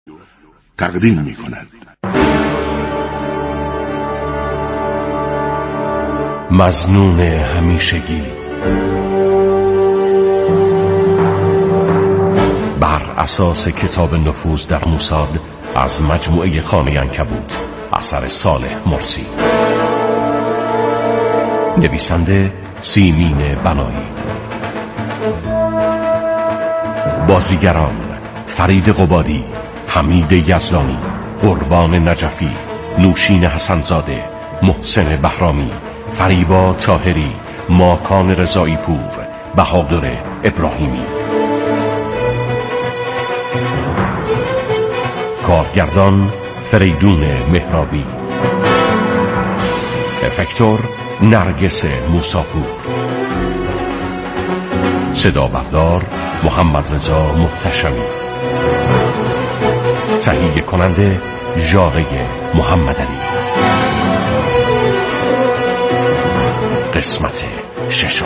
تقدیم می‌کند. مظنون همیشگی بر اساس کتاب نفوذ در موساد از مجموعه خانه عنکبوت اثر صالح مرسی، نویسنده سیمین بنایی، بازیگران فرید قبادی، حمید یزدانی، قربان نجفی، نوشین حسنزاده، محسن بهرامی، فریبا طاهری، ماکان رضایی پور، بهادر ابراهیمی. کارگردان فریدون مهرابی، افکتور نرگس موساپور، صدا بردار محمد رضا محتشمی، تهیه کننده ژاقه محمدعلی. قسمت ششم.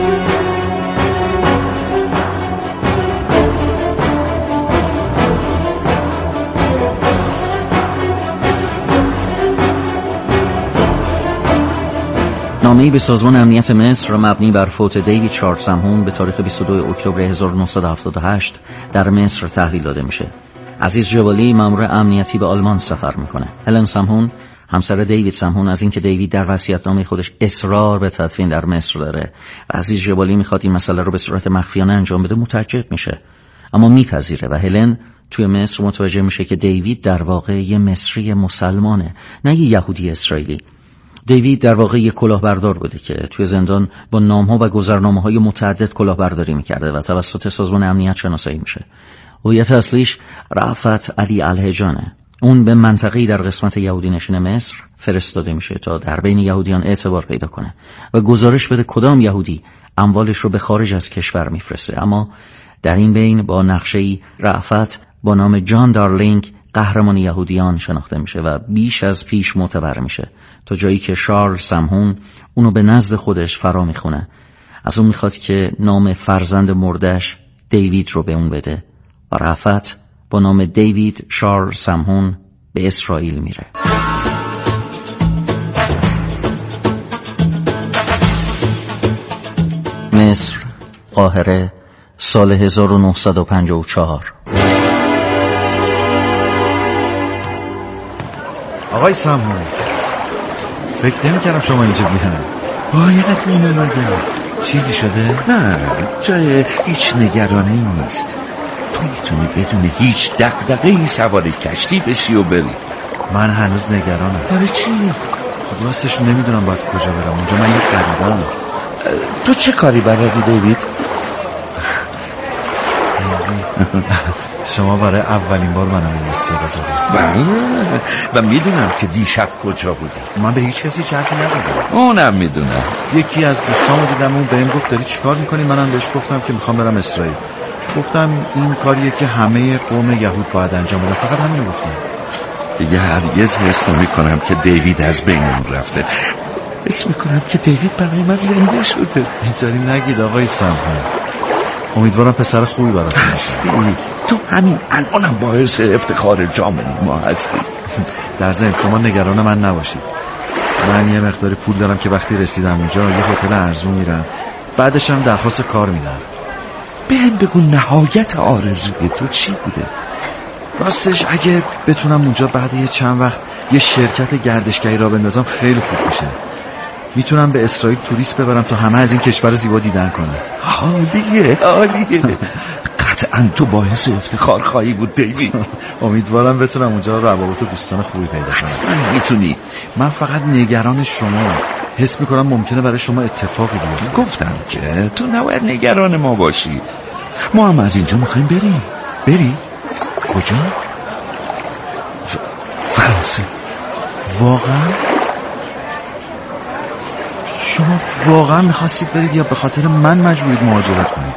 نامه‌ای به سازمان امنیت مصر مبنی بر فوت دیوید شارل سمهون به تاریخ 22 اکتبر 1978 در مصر تحویل داده میشه. عزیز جوالی مأمور امنیتی به آلمان سفر میکنه. هلن سمهون همسر دیوید سمهون از اینکه دیوید در وصیت‌نامه خودش اصرار به تدفین در مصر داره و عزیز جوالی میخواد این مسئله رو به صورت مخفیانه انجام بده متعجب میشه، اما میپذیره و هلن توی مصر متوجه میشه که دیوید در واقع یه مصری مسلمانه، نه یه یهودی اسرائیلی. دیوید در واقع یک کلاهبردار بوده که توی زندان با نام‌ها و گذرنامه‌های متعدد کلاهبرداری می‌کرده و توسط سازمان امنیت شناسایی میشه. هویت اصلیش رأفت علی الهجانه. اون به منطقه‌ای در قسمت یهودی نشین مصر فرستاده میشه تا در بین یهودیان اعتبار پیدا کنه و گزارش بده کدام یهودی اموالش رو به خارج از کشور میفرسته. اما در این بین با نقشه‌ای رأفت با نام جان دارلینگ قهرمان یهودیان شناخته میشه و بیش از پیش معتبر میشه تا جایی که شارل سمهون اونو به نزد خودش فرا میخونه. از اون میخواد که نام فرزند مردش دیوید رو به اون بده و رأفت با نام دیوید شارل سمهون به اسرائیل میره. مصر، قاهره، سال 1954. آقای سمهون، فکر نمی‌کردم شما اینجا بیان. باید می‌اومدم. چیزی شده؟ نه، جای هیچ نگرانی نیست. تو میتونی بدون هیچ دغدغه‌ای سوار کشتی بشی و بری. من هنوز نگرانم. برای چی؟ خب راستش نمیدونم باید کجا برم. اونجا من یه غریبه‌ام. تو چه کاری بلدی دیوید؟ شما برای اولین بار منو این استرا زدید. بله، و میدونم که دیشب کجا بودی. من به هیچ کسی حرفی نزدم. اونم میدونم. یکی از دوستامو دیدم، اون بهم گفت داری چیکار میکنی؟ منم بهش گفتم که میخوام برم اسرائیل. گفتم این کاریه که همه قوم یهود باید انجام بدن. فقط همین رو گفتم. دیگه هرگز حس نمی‌کنم که دیوید از بینمون رفته. حس میکنم که دیوید برای من زنده شده. اینطوری نگید آقای سمهون. امیدوارم پسر خوبی براتون هستی. تو همین الانم باعث افتخار جامعه ما هستی. در ضمن شما نگران من نباشید. من یه مقدار پول دارم که وقتی رسیدم اونجا یه هتل ارزون میرم، بعدش هم درخواست کار میدم. بهم بگو نهایت آرزوی تو چی بوده؟ راستش اگه بتونم اونجا بعد یه چند وقت یه شرکت گردشگری را بندازم خیلی خوب میشه. میتونم به اسرائیل توریست ببرم تا همه از این کشور زیبا دیدن کنن. عالیه. قطعا تو باعث افتخار خواهی بود دیوید. امیدوارم بتونم اونجا روابط و دوستان خوبی پیدا کنم. حتما میتونی. من فقط نگران شما. حس میکنم ممکنه برای شما اتفاقی بیفته. گفتم که تو نباید نگران ما باشی. ما هم از اینجا میخوایم بریم. بری؟ کجا؟ فرانسه. واقعا؟ شما واقعا میخواستید برید یا به خاطر من مجبورید مهاجرت کنید؟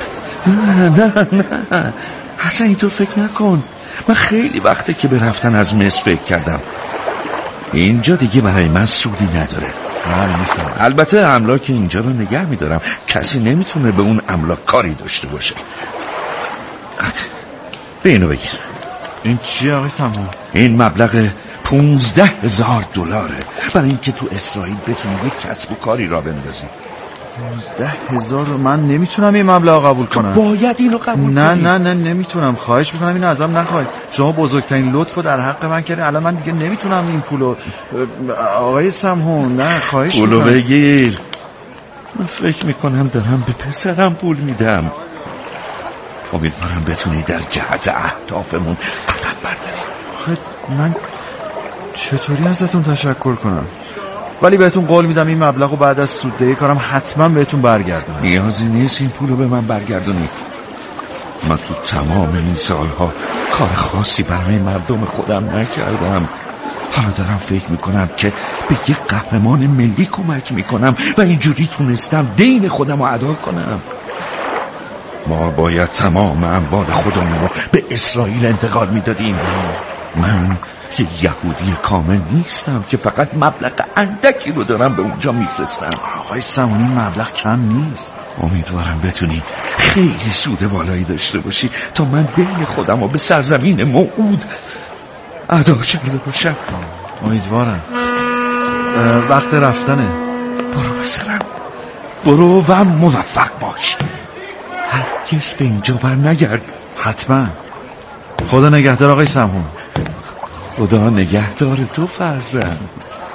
نه اصلا اینطور فکر نکن. من خیلی وقته که به رفتن از مصر فکر کردم. اینجا دیگه برای من سودی نداره. البته املاک اینجا رو نگه میدارم. کسی نمیتونه به اون املاک کاری داشته باشه. به اینو بگیر. این چیه آقای سمون؟ این مبلغ $15,000 برای اینکه تو اسرائیل بتونی یک کسب و کاری را بندازی. 15,000؟ من نمیتونم این مبلغ قبول کنم. باید اینو قبول کنی. نه نمیتونم. خواهش میکنم اینو ازم نخواهید. شما بزرگترین لطفو در حق من کردین. الان من دیگه نمیتونم این پولو. آقای سمون نه خواهش میکنم. پولو بگیر. من فکر میکنم دارم به پسرم پول میدم. امیدوارم بتونی در جهت اهدافمون قدم برداری. آخه من چطوری ازتون تشکر کنم؟ ولی بهتون قول میدم این مبلغو بعد از سوددهی کارم حتما بهتون برگردونم. نیازی نیست این پولو به من برگردونی. من تو تمام این سالها کار خاصی برای مردم خودم نکردم. حالا دارم فکر میکنم که به یک قهرمان ملی کمک میکنم و اینجوری تونستم دین خودم رو ادا کنم. ما باید تمام اموال خودمون رو به اسرائیل انتقال میدادیم. من یه یهودی کامل نیستم که فقط مبلغ اندکی رو دارم به اونجا میفرستم. آقای سمون این مبلغ کم نیست. امیدوارم بتونی خیلی سود بالایی داشته باشی تا من دین خودم رو به سرزمین موعود ادا کرده باشم. امیدوارم. وقت رفتنه. برو بسرم. برو و موفق باش. هرگز به اینجا بر نگرد. حتما. خدا نگهدار آقای سمون. خدا نگهدار تو فرزند.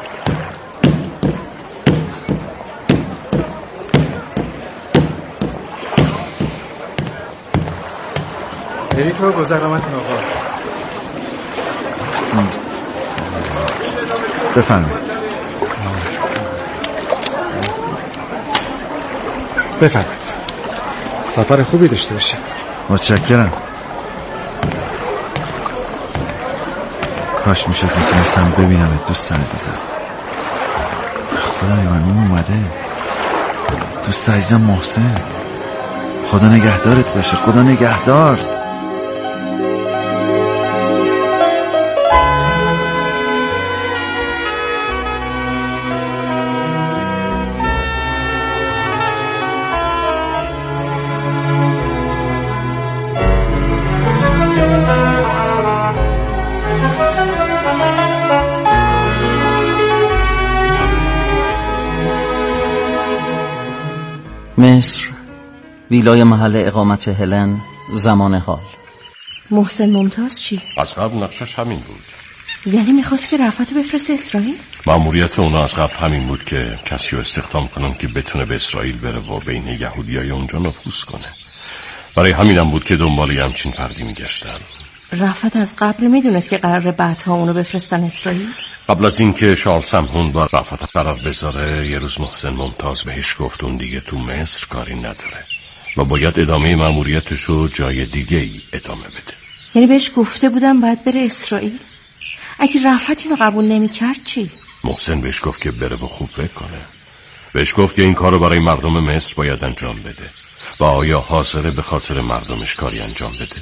بری تو گذرامتون آقا. بفرمایید. بفرمایید. سفر خوبی داشته باشید. متشکرم. کاش میشد میتونستم ببینمت دوست عزیزم. خدای من اون اومده. دوست عزیزم محسن. خدا نگهدارت باشه. خدا نگهدار. مصر، ویلای محل اقامت هلن، زمان حال. محسن ممتاز چی؟ از قبل نقشش همین بود. یعنی میخواست که رفعتو بفرسته اسرائیل؟ مأموریت اونا از قبل همین بود که کسی رو استخدام کنن که بتونه به اسرائیل بره و بین یهودیای اونجا نفوذ کنه. برای همینم بود که دنبال همچین فردی میگشتن. رفعت از قبل میدونست که قراره بعدها اونو بفرستن اسرائیل؟ قبل از اینکه شارل سمهون با رفعت قرار بذاره، یه روز محسن ممتاز بهش گفت اون دیگه تو مصر کاری نداره و باید ادامه مأموریتشو جای دیگه ای ادامه بده. یعنی بهش گفته بودم باید بره اسرائیل؟ اگه رفعت اینو قبول نمی‌کرد چی؟ محسن بهش گفت که بره و خوب فکر کنه. بهش گفت که این کارو برای مردم مصر باید انجام بده و آیا حاضره به خاطر مردمش کاری انجام بده.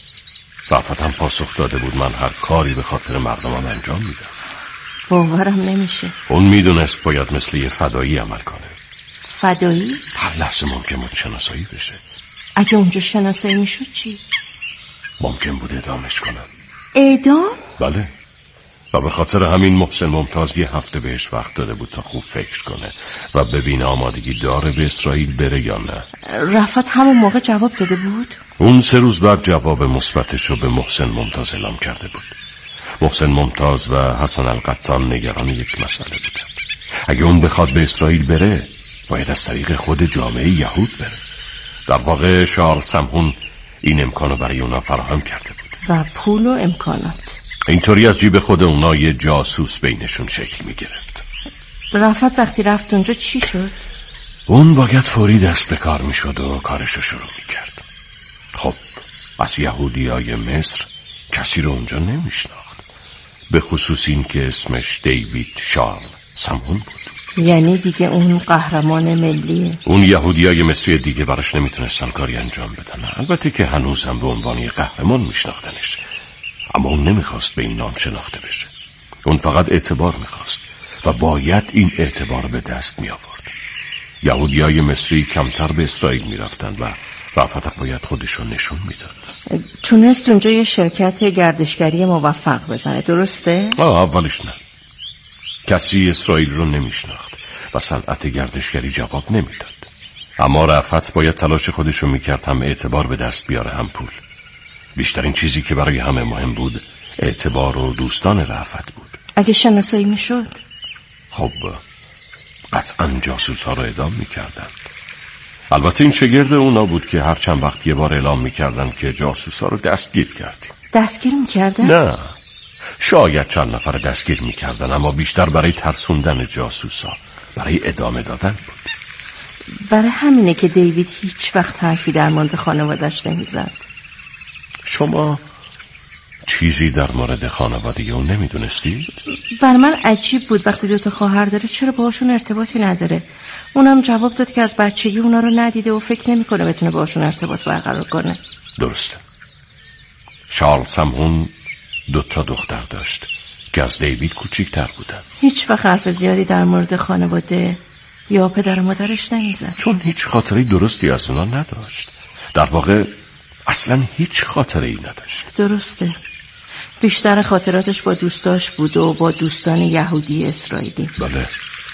رفعت هم پاسخ داده بود من هر کاری به خاطر مردمم انجام میدم. باورم نمیشه. اون میدونست باید مثل یه فدایی عمل کنه. فدایی؟ هر لحظه ممکن بود شناسایی بشه. اگه اونجا شناسایی میشد چی؟ ممکن بود اعدامش کنن. اعدام؟ بله. و به خاطر همین محسن ممتاز یه هفته بهش وقت داده بود تا خوب فکر کنه و ببینه آمادگی داره به اسرائیل بره یا نه. رفعت همون موقع جواب داده بود؟ اون 3 روز بعد جواب مثبتش رو به محسن ممتاز اعلام کرده بود. محسن ممتاز و حسن القطان نگران یک مسئله بودند. اگه اون بخواد به اسرائیل بره باید از طریق خود جامعه یهود بره. در واقع شارل سمهون این امکانو برای اونا فراهم کرده بود و پول و امکانات. اینطوری از جیب خود اونا یه جاسوس بینشون شکل می گرفت. رفعت وقتی رفت اونجا چی شد؟ اون باید فوری دست به کار می شد و کارشو شروع می کرد. خب از یهودیای مصر کسی رو اونجا نمی شناخت، به خصوص این که اسمش دیوید شارل سمهون بود. یعنی دیگه اون قهرمان ملیه. اون یهودیای مصری دیگه براش نمیتونستن کاری انجام بدن. البته که هنوز هم به عنوان یه قهرمان میشناختنش، اما اون نمیخواست به این نام شناخته بشه. اون فقط اعتبار میخواست و باید این اعتبار به دست میآورد. یهودیای مصری کمتر به اسرائیل میرفتن و رأفت باید خودشو نشون میداد. تونست اونجا یه شرکت گردشگری موفق بزنه، درسته؟ اولش نه. کسی اسرائیل رو نمیشناخت و صنعت گردشگری جواب نمیداد. اما رأفت باید تلاش خودشو میکرد، هم اعتبار به دست بیاره هم پول. بیشترین چیزی که برای همه مهم بود اعتبار و دوستان رأفت بود. اگه شناسایی میشد؟ خب قطعا جاسوس ها رو اعدام میکردن. البته این شگرد اونا بود که هر چند وقت یه بار اعلام میکردن که جاسوس ها رو دستگیر کردیم. دستگیر میکردن؟ نه، شاید چند نفر دستگیر میکردن، اما بیشتر برای ترسوندن جاسوس ها، برای ادامه دادن بود. برای همینه که دیوید هیچ وقت حرفی در مورد خانوادش نمیزد. شما چیزی در مورد خانواده اون نمیدونستی؟ بر من عجیب بود وقتی 2 خواهر داره چرا باهاشون ارتباطی نداره. اونم جواب داد که از بچگی اونا رو ندیده و فکر نمیکنه بتونه باهاشون ارتباط برقرار کنه. درسته. چارلز هم اون 2 دختر داشت که از دیوید کوچیک‌تر بودن. هیچ وقت حرف زیادی در مورد خانواده یا پدر و مادرش نمیزد، چون هیچ خاطره درستی از اونا نداشت. در واقع اصلا هیچ خاطره ای نداشت. درسته. بیشتر خاطراتش با دوستاش بود و با دوستان یهودی اسرائیلی. بله.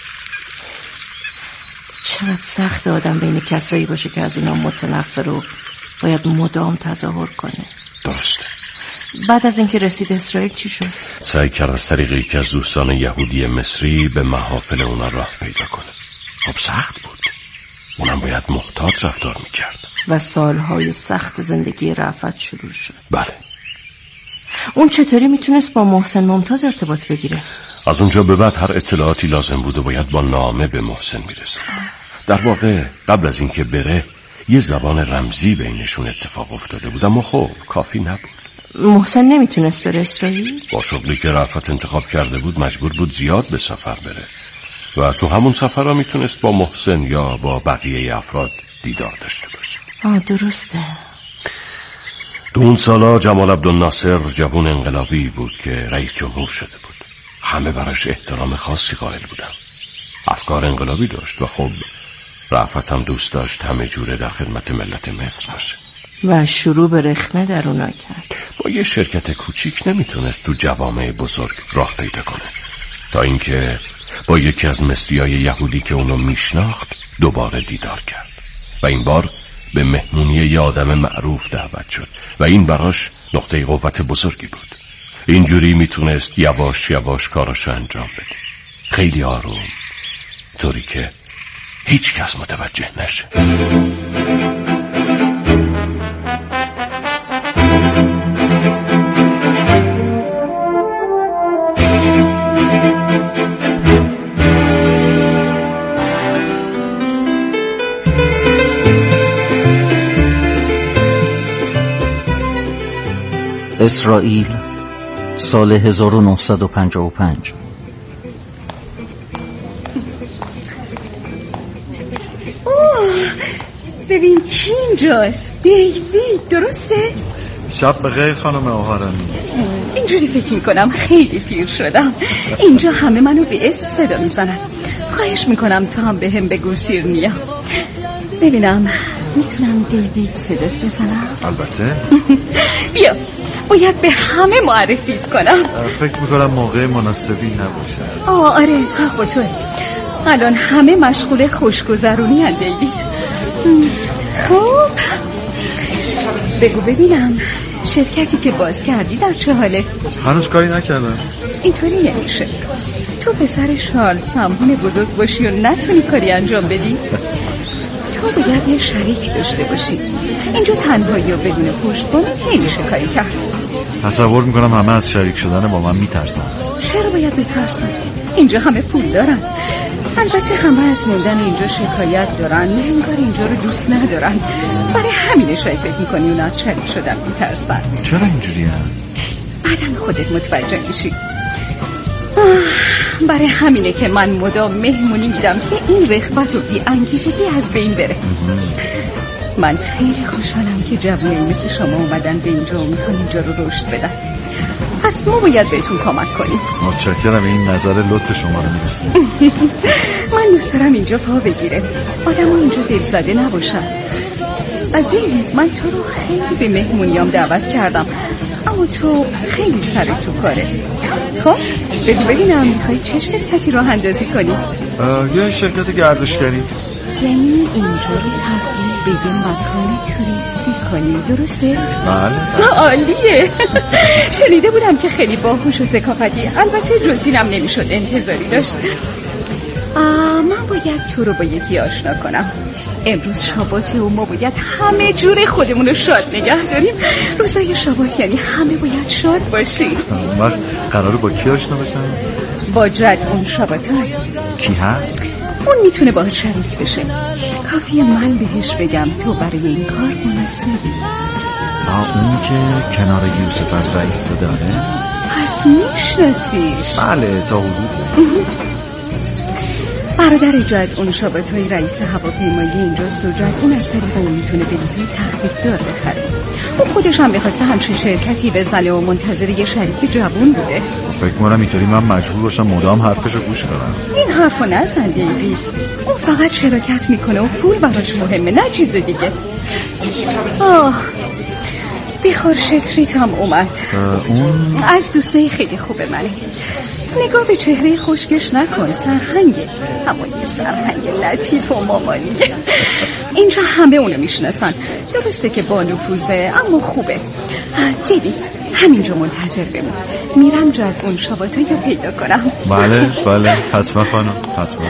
چقدر سخت آدم بین کسایی باشه که از اونا متنفر و باید مدام تظاهر کنه. درسته. بعد از اینکه رسید اسرائیل چی شد؟ سعی کرد از طریق یکی از دوستان یهودی مصری به محافل اونا راه پیدا کنه. خب سخت بود. اونم باید محتاط رفتار میکرد. و سالهای سخت زندگی رأفت شروع شد. بله. اون چطوری میتونست با محسن ممتاز ارتباط بگیره؟ از اونجا به بعد هر اطلاعاتی لازم بود و باید با نامه به محسن میرسید. در واقع قبل از اینکه بره یه زبان رمزی بینشون اتفاق افتاده بود، اما خب کافی نبود. محسن نمیتونست بره اسرائیل؟ با شغلی که رأفت انتخاب کرده بود مجبور بود زیاد به سفر بره و تو همون سفرها میتونست با محسن یا با بقیه افراد دیدار داشته باشه. درسته. تو اون سالا جمال عبدالناصر جوان انقلابی بود که رئیس جمهور شده بود. همه براش احترام خاصی قائل بودن. افکار انقلابی داشت و خب رأفت هم دوست داشت همه جوره در خدمت ملت مصر باشه. و شروع به رخنه در اونا کرد. با یه شرکت کوچیک نمیتونست تو جوامع بزرگ راه پیدا کنه، تا اینکه با یکی از مصریای یهودی که اونو میشناخت دوباره دیدار کرد و این بار به مهمونی یه آدم معروف دعوت شد و این براش نقطه قوت بزرگی بود. اینجوری میتونست یواش یواش کاراشو انجام بده، خیلی آروم، طوری که هیچ کس متوجه نشه. اسرائیل سال 1955. ببین کی اینجاست؟ دیوید، درسته؟ شب بخیر خانم آهارمی. اینجوری فکر میکنم خیلی پیر شدم. اینجا همه منو به اسم صدا میزنن. خواهش میکنم تا هم به هم بگو سیرنیا. ببینم میتونم دیوید صدات بزنم؟ البته. بیا، باید به همه معرفیت کنم. فکر میکنم موقع مناسبی نباشه. آره، حق با توه. الان همه مشغول خوشگذرونی هن دیوید. خب بگو ببینم شرکتی که باز کردی در چه حاله؟ هنوز کاری نکردم. اینطوری نمیشه. تو پسر شارلز سمهون بزرگ باشی و نتونی کاری انجام بدی. تو باید یه شریک داشته باشی. اینجا تنهایی و بدون پشتوانه نمیشه کاری کرد. تصور میکنم همه از شریک شدن با من میترسن. چرا باید بترسن؟ اینجا همه پول دارن. البته همه از موندن اینجا شکایت دارن، نه انگار اینجا رو دوست ندارن. برای همینه شاید فکر میکنی اون از شریک شدن میترسن. چرا اینجوری هم؟ بعدن خودت متوجه میشی. برای همینه که من مدام مهمونی میدم که این رغبت و بی انگیزگی از بین بره. من خیلی خوشحالم که جوونایی مثل شما اومدن به اینجا و میخوان اینجا رو رشد بدن. پس ما باید بهتون کمک کنیم. متشکرم، این نظر لطف شما رو میرسیم. من دوست دارم اینجا پا بگیره، آدم ها اینجا دلزده نباشن. دیوید، من تو رو خیلی به مهمونیام دعوت کردم، اما تو خیلی سرت تو کاره. خب بگو ببینم میخوای چه شرکتی راه اندازی کنی؟ یه شرکت گردشگری. یعنی اینجا رو تبدیل به یه مکان توریستی کنی، درسته؟ بله. عالیه. شنیده بودم که خیلی باهوش و ثقافتی، البته جز اینم نمیشد انتظاری داشت. من باید تو رو با یکی آشنا کنم. امروز شاباته و ما باید همه جور خودمون رو شاد نگه داریم. روزای شابات یعنی همه باید شاد باشیم. وقت قراره با کی آشنا باشم؟ با جدعون شاباتای. کی هست؟ اون میتونه باهات شریک بشه. کافیه من بهش بگم تو برای این کار مناسبی. اون که کنار یوسف از رئیس داره؟ پس میشناسیش؟ بله تا حدودی. برادر جدعون شاباتای رئیس هواپیمایی اینجا جدعون از طریق اون میتونه بلیطای تخفیف دار بخره. اون خودش هم میخواسته همچین شرکتی بزنه و منتظر یه شریک جوون بوده. فکر کنم اینطوری من مجبور باشم مدام حرفشو گوش کنم. این حرفو نزن دیوید. اون فقط شراکت میکنه و پول براش مهمه، نه چیز دیگه. بیخور شتریت هم اومد. اون از دوستای خیلی خوبه منه. نگاه به چهره خشکش نکن، سرهنگه، اما یه سرهنگ لطیف و مامانیه. اینجا همه اونو میشناسن. درسته که با نفوذه اما خوبه. دیوید همینجا منتظر بمون، میرم جدعون شاباتای رو پیدا کنم. بله حتما خانم، حتما.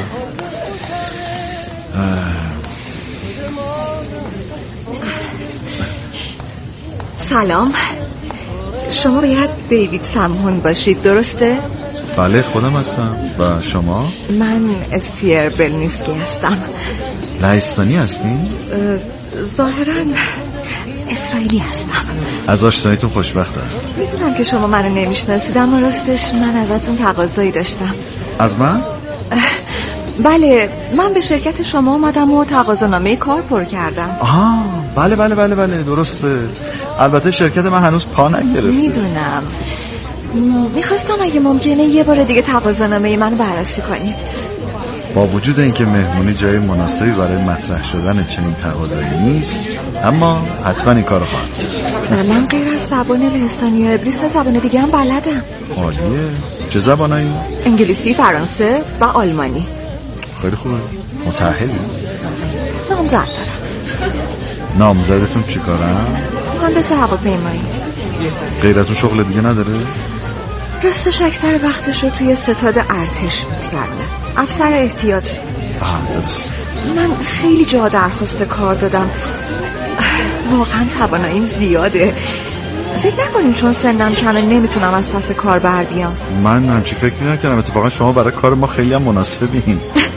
سلام، شما باید دیوید سمهون باشید، درسته؟ بله خودم هستم. و شما؟ من استیر بلنیسکی هستم. لهستانی هستین؟ ظاهراً اسرائیلی هستم. از آشناییتون خوشبختم. میدونم که شما منو نمیشناسید، اما راستش من ازتون تقاضایی داشتم. از من؟ بله، من به شرکت شما اومدم و تقاضانامه کار پر کردم. بله درسته. البته شرکت من هنوز پا نگرفته. میدونم. میخواستم اگه ممکنه یه بار دیگه تقاضانامه منو بررسی کنید. با وجود اینکه مهمونی جای مناسبی برای مطرح شدن چنین تقاضایی نیست، اما حتما این کارو خواهم کرد. من غیر از زبان لهستانی و عبری زبان دیگه هم بلدم. عالیه. چه زبانایی؟ انگلیسی، فرانسه و آلمانی. خیلی خوبه. متأهلی؟ نامزد دارم. نامزدتون چی کارم؟ مهندس هواپیمایی. غیر از اون شغل دیگه نداره؟ راستش اکثر وقتش رو توی ستاد ارتش می‌گذرونه. افسر احتیاط. درست. من خیلی جا درخواست کار دادم. واقعا تواناییم زیاده. فکر نکنین چون سنم کمه نمیتونم از پس کار بر بیام. من همچی فکر نکردم. اتفاقا شما برای کار ما خیلی هم مناسبین.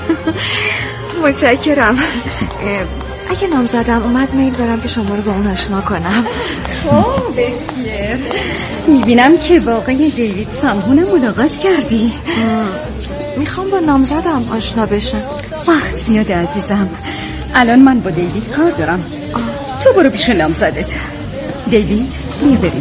متشکرم. اگه نامزدم اومد میل دارم که شما رو با اون آشنا کنم. بسیار. میبینم که با آقای دیوید سمهون ملاقات کردی. میخوام با نامزدم آشنا بشم. وقت زیاده عزیزم. الان من با دیوید کار دارم. تو برو پیش نامزدت. دیوید بیا بریم.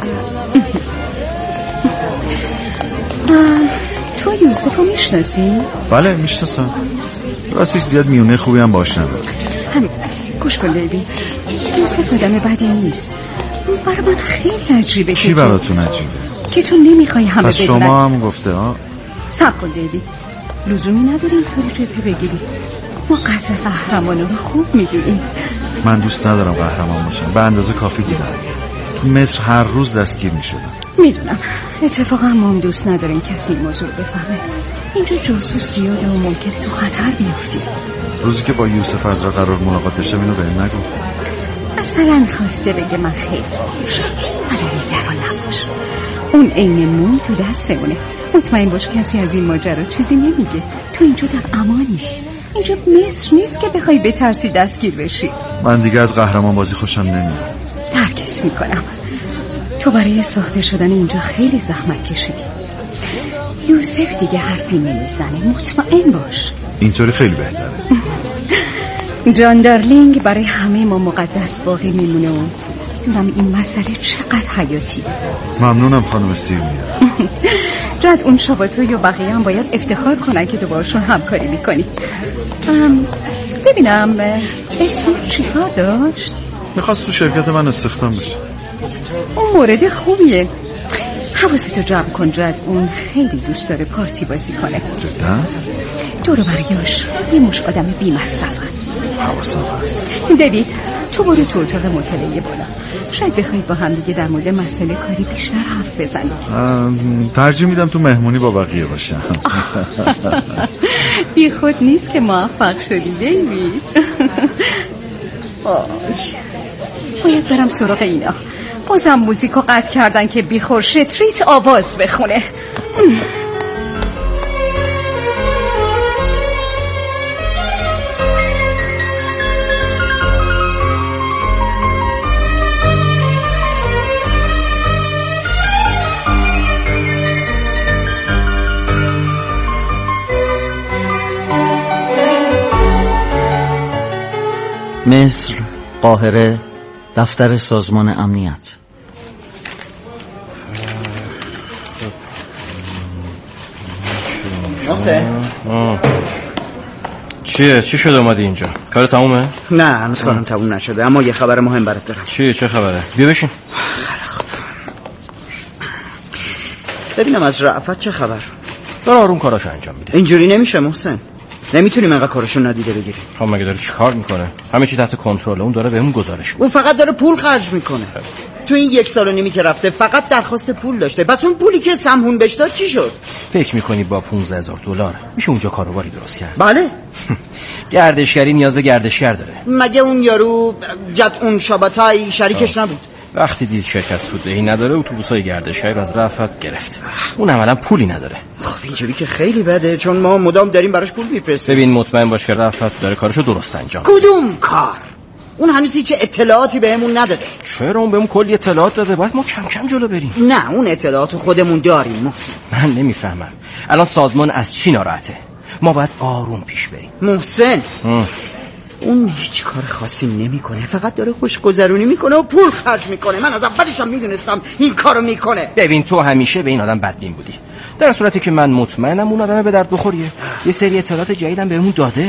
تو یوسف رو میشناسی؟ بله میشناسم. راستش زیاد میونه خوبی هم باش نداره. همین. گوش کن دیوید، یوسف آدم بدی نیست. برای من خیلی عجیبه. چی براتون عجیبه؟ که تو نمیخوای همه پس بدونن. شما هم گفته ها؟ صبر کن دیوید، لزومی نداره اینطوری جبهه بگیری. ما قدر قهرمانو رو خوب میدونیم. من دوست ندارم قهرمان باشم. به اندازه کافی بودم. تو مصر هر روز دستگیر میشدم. میدونم. اتفاقا ما هم دوست نداریم کسی این موضوع بفهمه. اینجا جاسوس زیاده و ممکنه تو خطر بیفتی. روزی که با یوسف از را قرار ملاقات داشتم اینو بهم نگفت. اصلا خواسته بگه من خیلی خوشم، ولی نگران نباش. اون عین موی تو دستمونه. مطمئن باش کسی از این ماجرا چیزی نمیگه. تو اینجا در امانی. اینجا مصر نیست که بخوای بترسی دستگیر بشی. من دیگه از قهرمان بازی خوشم نمیاد. درکت میکنم. تو برای ساخته شدن اینجا خیلی زحمت کشیدی. یوسف دیگه حرفی نمیزنه، مطمئن باش. اینطوری خیلی بهتره. جان دارلینگ برای همه ما مقدس باقی میمونه و میدونم این مسئله چقدر حیاتیه. ممنونم خانم سیرمیا. جدعون شاباتوی و بقیه هم باید افتخار کنن که تو باشون همکاری میکنی. ببینم اسم چی کار داشت؟ میخواست تو شرکت من استخدام بشه. اون مورد خوبیه. حواستو جمع کن جد، اون خیلی دوست داره پارتی بازی کنه. جدا؟ دور بریاش یه مش آدم بی مصرفن. حواسم هست. دیوید تو برو تو اتاق مطالعه بالا. شاید بخواید با هم دیگه در مورد مسئله کاری بیشتر حرف بزنید. ترجیح میدم تو مهمونی با بقیه باشم. بی خود نیست که موفق شدی دیوید. باید برم سراغ اینا. بازم موزیکو قطع کردن که بیخور شتریت آواز بخونه. مصر، قاهره، دفتر سازمان امنیت. چیه؟ چی شده اومدی اینجا؟ کار تمومه؟ نه هنوز کارم تموم نشده، اما یه خبر مهم برات دارم. چیه؟ چه خبره؟ بیا بشین. خب ببینم از رأفت چه خبر؟ داره آروم کاراشو انجام میده. اینجوری نمیشه محسن، نمیتونیم انقدر کاراشو ندیده بگیریم. خب مگه داره چی کار میکنه؟ همه چی تحت کنترله، اون داره بهمون گزارش میده. اون فقط داره پول خرج میکنه. تو این 1 سال و نیمی که رفته فقط درخواست پول داشته. پس اون پولی که سمهون بهش داد چی شد؟ فکر میکنی با $15,000 میشه اونجا کاروباری درست کرد؟ بله. گردشگری نیاز به گردشگر داره. مگه اون یارو جت اون شاباتای شریکش نبود؟ وقتی دید شرکت سوددهی نداره اتوبوسای گردشگری از رأفت گرفت. اون عملا پولی نداره. خب اینجوری که خیلی بده، چون ما مدام داریم براش پول میفرستیم. ببین مطمئن باش که رأفت داره کارشو درست انجام. کدوم کار؟ اون هنوز هیچ اطلاعاتی بهمون نداده. چرا؟ اون بهمون کلی اطلاعات داده، باید ما کم کم جلو بریم. نه اون اطلاعاتو خودمون داریم محسن. من نمیفهمم الان سازمان از چی ناراحته؟ ما باید آروم پیش بریم. محسن اون هیچ کار خاصی نمیکنه، فقط داره خوشگذرونی میکنه و پول خرج میکنه. من از اولشم میدونستم این کارو میکنه. ببین تو همیشه به این آدم بدبین بودی، در صورتی که من مطمئنم اون آدم به درد بخوریه. یه سری اطلاعات جدیدم بهمون داده.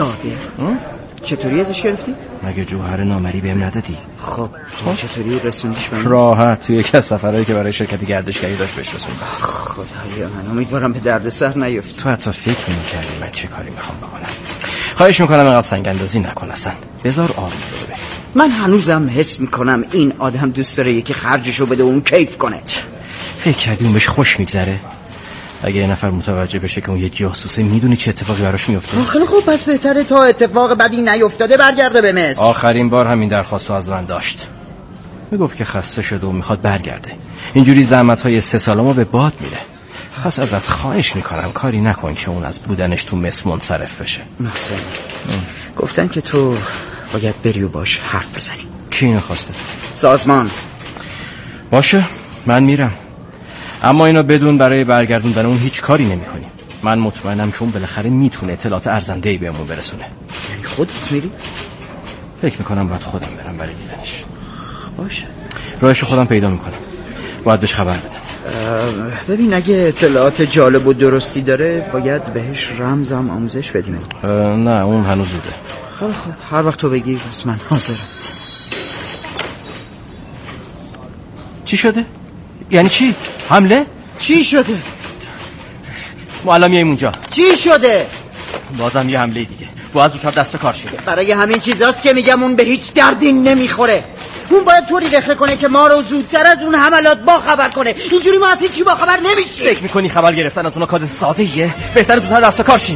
چطوری ازش گرفتی؟ مگه جوهر نامری بهم ندادی؟ خب چطوری رسوندیش بهم؟ راحت، توی یکی از سفرهایی که برای شرکت گردشگری داشت بهش رسوندم. خدایا من امیدوارم به دردسر نیفتی. تو حتی فکر نمی‌کردی من چه کاری میخوام بکنم. خواهش میکنم اینقدر سنگ اندازی نکن اصلا. بذار آروم جلو بریم. من هنوزم حس میکنم این آدم دوست داره یکی خرجشو بده و اون کیف کنه. فکر کردی اون بهش خوش میگذره؟ اگه یه نفر متوجه بشه که اون یه جاسوسه، میدونی چه اتفاقی براش میفته؟ خیلی خوب، پس بهتره تا اتفاق بدی نیفتاده برگرده به مصر. آخرین بار همین درخواستو از من داشت. میگفت که خسته شده و میخواد برگرده. اینجوری زحمت‌های 3 سالمو به باد میره. پس ازت خواهش میکنم کاری نکن که اون از بودنش تو مصر منصرف بشه. محسن گفتن که تو باید بری و باش حرف بزنی. کی اینو خواسته؟ سازمان. باشه من میرم، اما اینو بدون برای برگردوندن اون هیچ کاری نمی کنیم. من مطمئنم که اون بالاخره میتونه اطلاعات ارزنده‌ای بهمون برسونه. یعنی خودت میری؟ فکر میکنم باید خودم برم برای دیدنش. باشه راهشو خودم پیدا میکنم، باید بهش خبر بدم. ببین اگه اطلاعات جالب و درستی داره باید بهش رمزم آموزش بدیم. نه اون هنوز زوده. خب هر وقت تو بگی بس من حاضرم. چی شده؟ یعنی چی؟ حمله؟ چی شده؟ ما الان میایم اونجا. چی شده؟ بازم یه حمله دیگه. باید زودتر دست کار شه. برای همین چیزاست که میگم اون به هیچ دردی نمیخوره. اون باید طوری رخنه کنه که ما رو زودتر از اون حملات با خبر کنه. اینجوری ما از هیچی با خبر نمیشیم. فکر میکنی خبر گرفتن از اون کار ساده‌ایه؟ بهتره زودتر دست کار شیم.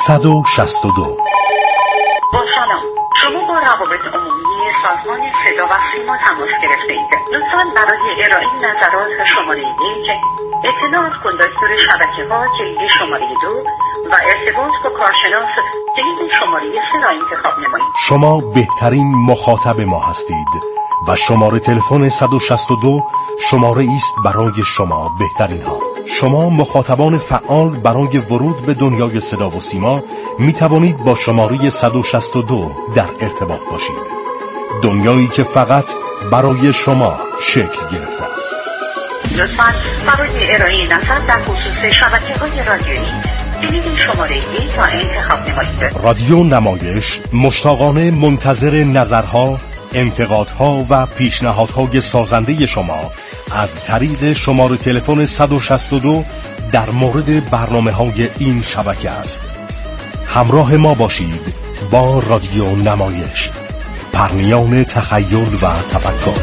162. با سلام، شما با روابط عمومی سازمان صدا و سیما تماس گرفته اید. لطفاً برای ارائه نظرات شماره 1 اطلاعات کندکتور شبکه‌ها کلید شماره 2 و ارتباط با کارشناس کلید شماره 3 را انتخاب نمایید. شما بهترین مخاطب ما هستید و شماره تلفن 162 شماره است برای شما بهترین ها. شما مخاطبان فعال برای ورود به دنیای صدا و سیما می توانید با شماره 162 در ارتباط باشید. دنیایی که فقط برای شما شکل گرفته است. لطفاً برای ارائه نظر در خصوص شبکه‌های رادیویی کلید شماره 1 را انتخاب نمایید. رادیو نمایش مشتاقانه منتظر نظرها، انتقادها و پیشنهادهای سازنده شما از طریق شماره تلفن 162 در مورد برنامه‌های این شبکه است. همراه ما باشید با رادیو نمایش، پرنیان تخیل و تفکر.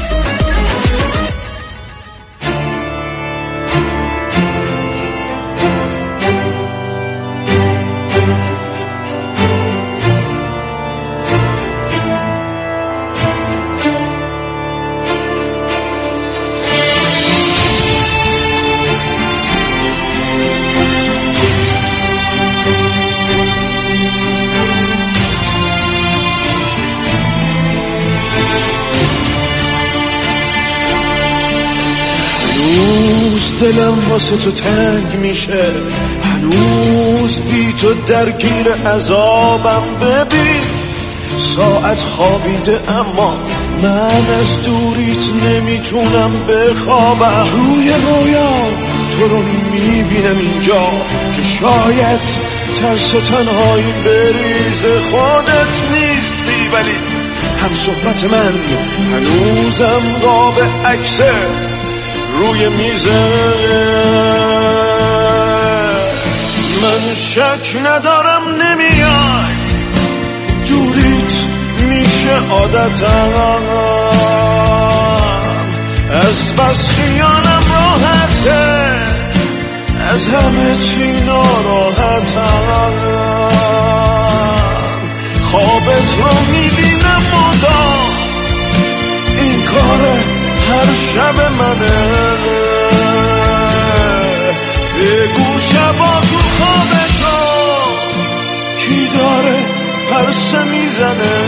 دلم واسه تو تنگ میشه، هنوز بی تو درگیر عذابم. ببین ساعت خوابیده اما من از دوریت نمیتونم بخوابم. توی رویا تو رو میبینم اینجا که شاید ترس و تنهایی بریز خودت نیستی، ولی هم صحبت من هنوزم قاب عکسه روی میزه. من شک ندارم نمیای، دوریت میشه عادتم، از بس خیالم راحته، از همه چی ناراحتم. خوابت رو میبینم مدام، این کاره هر شب منه. بگو شبا تو خواب تو کی داره پرسه میزنه.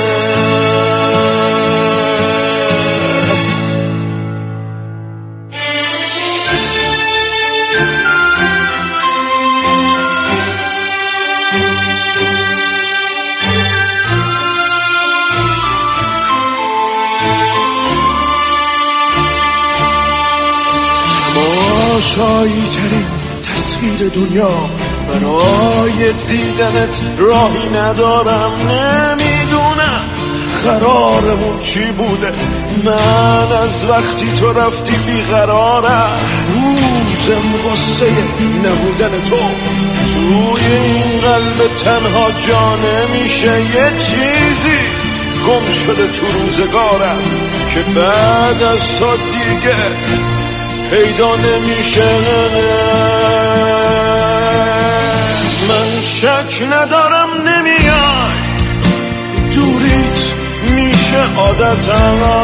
تماشایی ترین تصویر دنیا، برای دیدنت راهی ندارم. نمیدونم قرارمون چی بوده، من از وقتی تو رفتی بیقرارم. روزم غصه نبودن تو توی این قلب تنها جا نمیشه. یه چیزی گم شده تو روزگارم که بعد از تو دیگه پیدا نمیشه. من شک ندارم نمیای، دوریت میشه عادتم،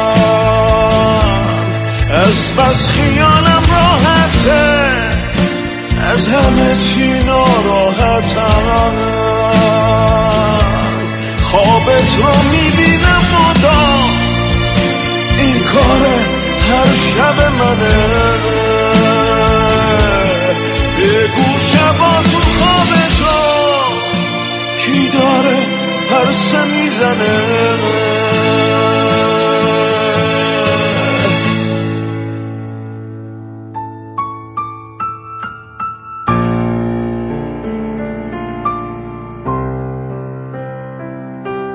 از بس خیالم راحته، از همه چی ناراحتم. خوابت رو میبینم مدام، این کاره هر شب منه. بگو شبا تو خواب تو کی داره پرسه میزنه.